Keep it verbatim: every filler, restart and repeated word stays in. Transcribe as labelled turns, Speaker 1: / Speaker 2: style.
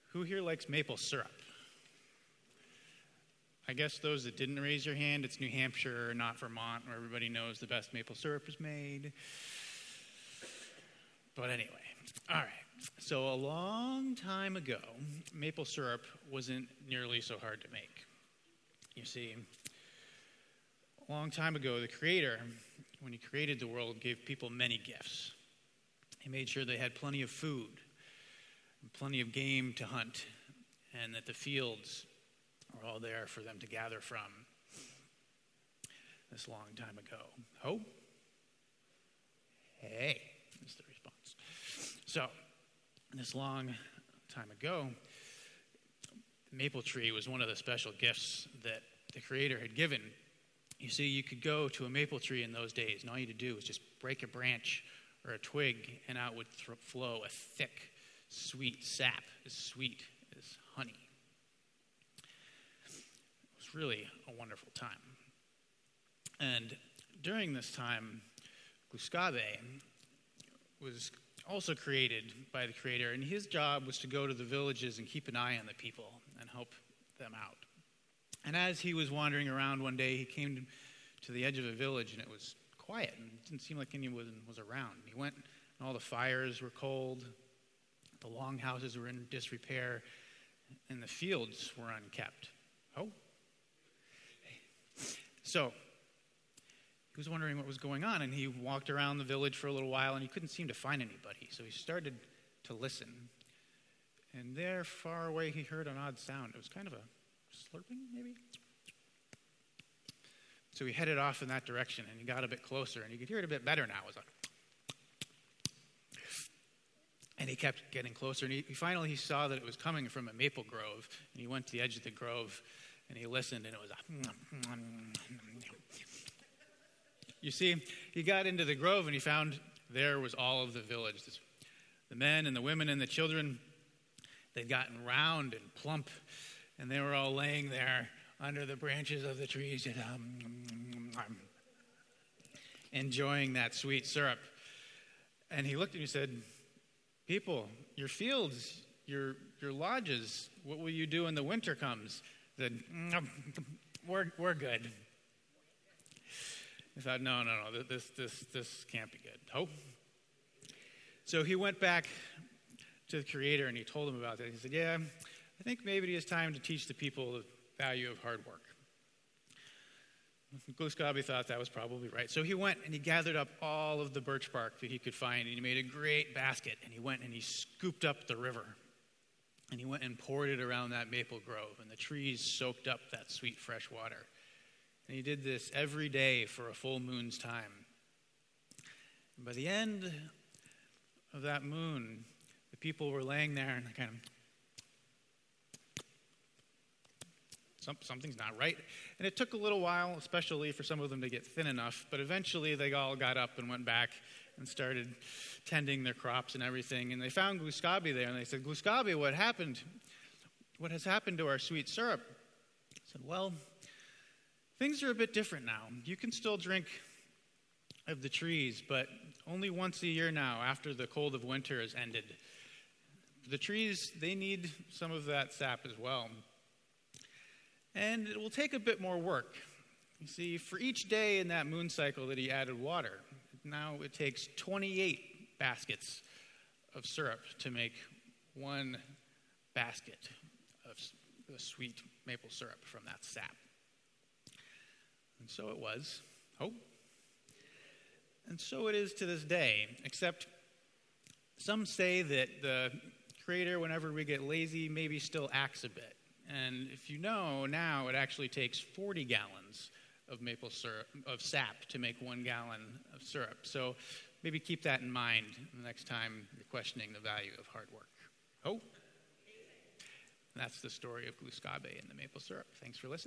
Speaker 1: Who here likes maple syrup? I guess those that didn't raise your hand, it's New Hampshire, not Vermont, where everybody knows the best maple syrup is made. But anyway, all right. So a long time ago, maple syrup wasn't nearly so hard to make. You see, a long time ago, the Creator, when he created the world, gave people many gifts. He made sure they had plenty of food, plenty of game to hunt, and that the fields were all there for them to gather from. This long time ago. Oh? Hey, is the response. So, this long time ago, the maple tree was one of the special gifts that the Creator had given. You see, you could go to a maple tree in those days, and all you had to do was just break a branch or a twig, and out would th- flow a thick, sweet sap, as sweet as honey. It was really a wonderful time. And during this time, Gluskabe was also created by the Creator, and his job was to go to the villages and keep an eye on the people and help them out. And as he was wandering around one day, he came to the edge of a village, and it was quiet, and it didn't seem like anyone was around. He went, and all the fires were cold, the longhouses were in disrepair, and the fields were unkept. Oh. So, he was wondering what was going on, and he walked around the village for a little while, and he couldn't seem to find anybody. So he started to listen. And there, far away, he heard an odd sound. It was kind of a slurping, maybe? So he headed off in that direction, and he got a bit closer, and he could hear it a bit better now. It was like, and he kept getting closer, and he, he finally he saw that it was coming from a maple grove, and he went to the edge of the grove, and he listened, and it was a... You see, he got into the grove, and he found there was all of the village. The men and the women and the children, they'd gotten round and plump, and they were all laying there under the branches of the trees, and, um, um, enjoying that sweet syrup. And he looked at me and said, "People, your fields, your your lodges, what will you do when the winter comes?" I said, mm, "We're we're good." I thought, no, no, no, this this this can't be good. Oh. So he went back to the Creator and he told him about that. He said, "Yeah, I think maybe it is time to teach the people the value of hard work." Gluskabe thought that was probably right. So he went and he gathered up all of the birch bark that he could find, and he made a great basket, and he went and he scooped up the river, and he went and poured it around that maple grove, and the trees soaked up that sweet fresh water. And he did this every day for a full moon's time. And by the end of that moon, the people were laying there and kind of, Some, something's not right. And it took a little while, especially for some of them to get thin enough, but eventually they all got up and went back and started tending their crops and everything. And they found Gluskabe there, and they said, "Gluskabe, what happened? What has happened to our sweet syrup?" I said, "Well, things are a bit different now. You can still drink of the trees, but only once a year now after the cold of winter has ended. The trees, they need some of that sap as well. And it will take a bit more work. You see, for each day in that moon cycle that he added water, now it takes twenty-eight baskets of syrup to make one basket of the sweet maple syrup from that sap." And so it was. Oh. And so it is to this day, except some say that the Creator, whenever we get lazy, maybe still acts a bit. And if you know, now it actually takes forty gallons of maple syrup, of sap, to make one gallon of syrup. So maybe keep that in mind the next time you're questioning the value of hard work. Oh. And that's the story of Gluskabe and the maple syrup. Thanks for listening.